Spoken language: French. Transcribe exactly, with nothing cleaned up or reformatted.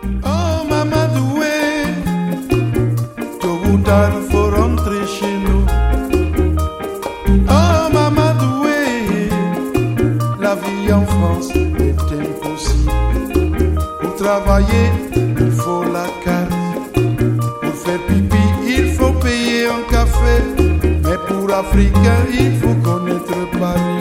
Oh Mamadoué, tôt ou tard faut rentrer chez nous. Oh Mamadoué, la vie en France est impossible. Pour travailler, il faut la carte. Pour faire pipi, il faut payer un café. Mais pour Africain, il faut connaître Paris.